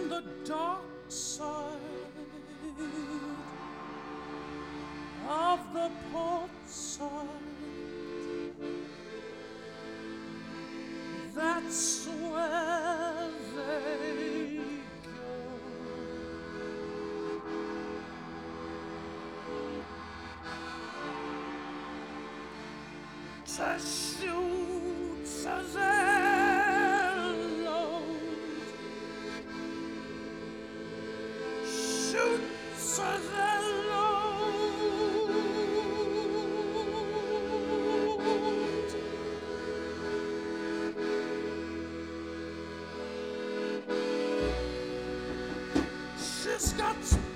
on the dark side of the port side. That's where they go to shoot their load, shoot their load. She's got